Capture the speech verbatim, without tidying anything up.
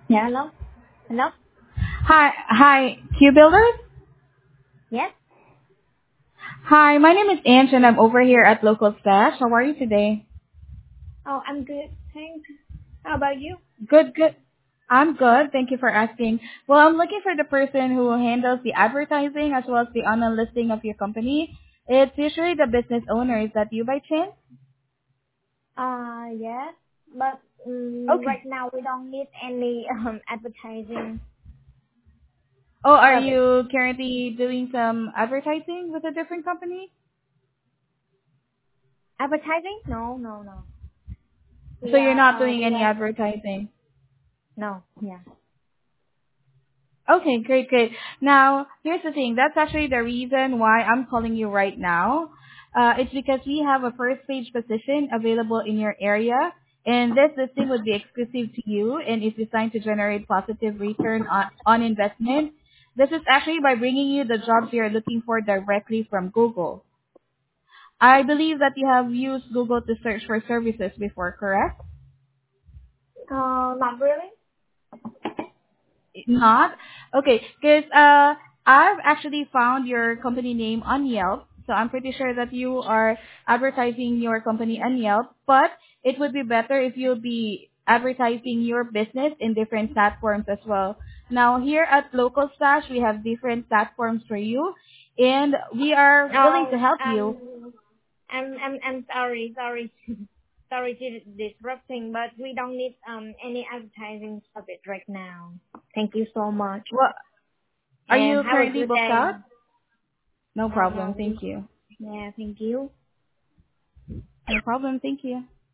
Yeah, hello? Hello? Hi, hi, Q Builders. Yes? Hi, my name is Ange and I'm over here at Local Stash. How are you today? Oh, I'm good. Thanks. How about you? Good, good. I'm good. Thank you for asking. Well, I'm looking for the person who handles the advertising as well as the online listing of your company. It's usually the business owner. Is that you by chance? Uh, yes. But um, Okay. right now we don't need any um, advertising Oh, are service. you currently doing some advertising with a different company? Advertising? No, no, no. So We you're not are, uh, doing we any are, advertising? no, yeah. Okay, great, great. Now, here's the thing. That's actually the reason why I'm calling you right now. Uh, it's because we have a first page position available in your area, and this listing would be exclusive to you and is designed to generate positive return on, on investment. This is actually by bringing you the jobs you're looking for directly from Google. I believe that you have used Google to search for services before, correct? Uh, not really? Not? Okay, because uh, I've actually found your company name on Yelp, so I'm pretty sure that you are advertising your company on Yelp, but it would be better if you'll be advertising your business in different platforms as well. Now, here at Local Stash, we have different platforms for you, and we are willing to No, help you. um, I'm, I'm, I'm sorry, sorry. Sorry to disrupting, but we don't need um any advertising service right now. Thank you so much. Well, are And you have a currently good booked day. out? No No, problem, no, we, thank you. yeah, thank you. No problem, thank you.